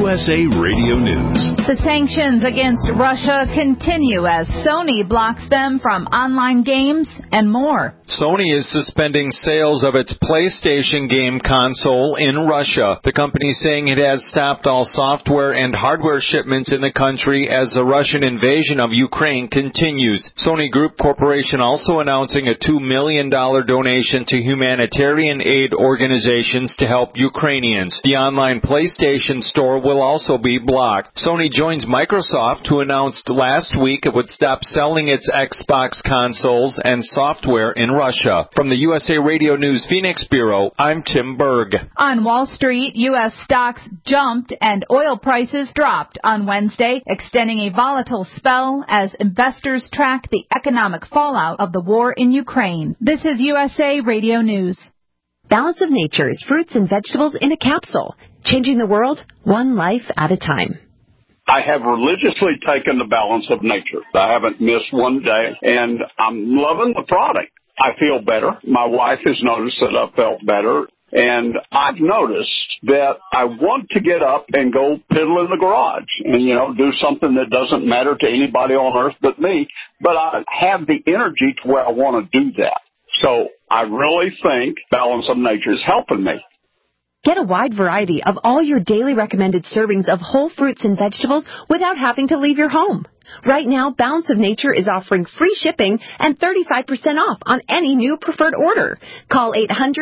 USA Radio News. The sanctions against Russia continue as Sony blocks them from online games and more. Sony is suspending sales of its PlayStation game console in Russia. The company saying it has stopped all software and hardware shipments in the country as the Russian invasion of Ukraine continues. Sony Group Corporation also announcing a $2 million donation to humanitarian aid organizations to help Ukrainians. The online PlayStation store will also be blocked. Sony joins Microsoft, who announced last week it would stop selling its Xbox consoles and software in Russia. From the USA Radio News Phoenix Bureau, I'm Tim Berg. On Wall Street, U.S. stocks jumped and oil prices dropped on Wednesday, extending a volatile spell as investors track the economic fallout of the war in Ukraine. This is USA Radio News. Balance of Nature is fruits and vegetables in a capsule, changing the world one life at a time. I have religiously taken the Balance of Nature. I haven't missed one day, and I'm loving the product. I feel better. My wife has noticed that I felt better, and I've noticed that I want to get up and go piddle in the garage and, do something that doesn't matter to anybody on earth but me, but I have the energy to where I want to do that. So I really think Balance of Nature is helping me. Get a wide variety of all your daily recommended servings of whole fruits and vegetables without having to leave your home. Right now, Balance of Nature is offering free shipping and 35% off on any new preferred order. Call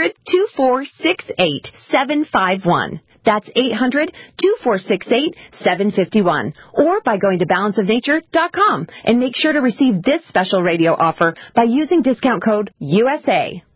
800-2468-751. That's 800-2468-751. Or by going to balanceofnature.com and make sure to receive this special radio offer by using discount code USA.